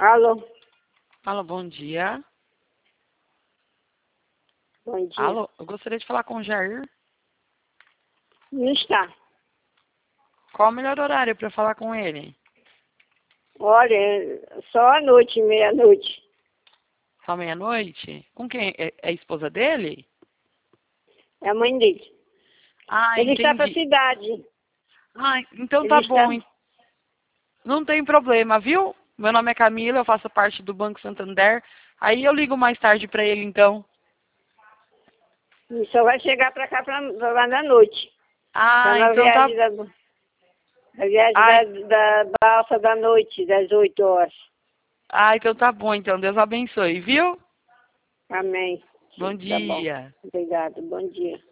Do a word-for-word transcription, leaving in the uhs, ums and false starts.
Alô? Alô, bom dia. Bom dia. Alô, eu gostaria de falar com o Jair. Não está. Qual o melhor horário para falar com ele? Olha, só à noite, meia-noite. Só meia-noite? Com quem? É, é a esposa dele? É a mãe dele. Ah, Ele está para a entendi. cidade. Ah, então Ele tá está... bom. Não tem problema, viu? Meu nome é Camila, eu faço parte do Banco Santander. Aí eu ligo mais tarde para ele, então. E só vai chegar para cá pra, pra lá na noite. Tá Ah, na então tá... viagem, da, na viagem Ah, da, da balsa da noite, das oito horas. ah, então tá bom, então. Deus abençoe, viu? Amém. Bom Tá bom. dia. Obrigado. Bom dia.